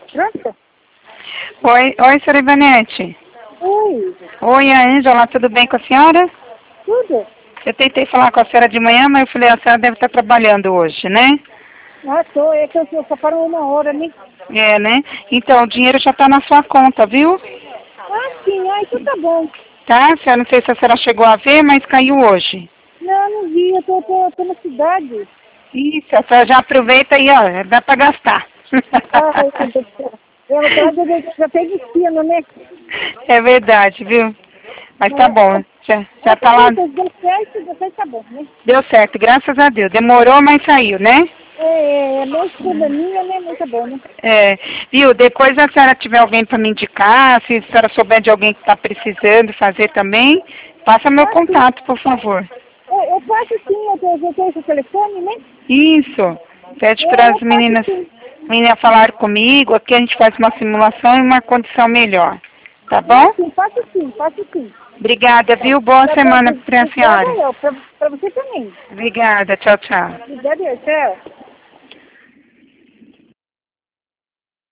Pronto? Oi, senhora Ivanete. Oi, Oi, a Ângela, tudo bem com a senhora? tudo? Eu tentei falar com a senhora de manhã, mas eu falei, a senhora deve estar trabalhando hoje, né? Ah, tô, é que eu só paro 1 hora, né? É, né? Então, o dinheiro já está na sua conta, viu? Ah, sim, ah, então tá bom. Tá? Não sei se a senhora chegou a ver, mas caiu hoje. Não vi, eu tô na cidade. Isso, a senhora já aproveita e, ó, dá para gastar. Ai, meu Deus do céu. É verdade, eu já tem destino, né? É verdade, viu? Mas tá bom, já Tá tá lá. bom, então deu certo, tá bom, né? Deu certo, graças a Deus. Demorou, mas saiu, né? É meio probleminha, né? Mas tá bom, né? É, viu? Depois a senhora tiver alguém para me indicar, se a senhora souber de alguém que está precisando fazer também, passa meu Ah, sim. contato, por favor. Eu faço sim, eu tenho esse telefone, né? Isso. Pede para Eu as faço meninas, sim. meninas falar comigo, aqui a gente faz uma simulação e uma condição melhor. Tá Ah, bom? sim, faço sim, faço sim. Obrigada, Tá, viu? Boa tá bom, semana sim. para a Obrigada senhora. eu, pra você também. Obrigada, tchau, tchau. Obrigada eu, tchau.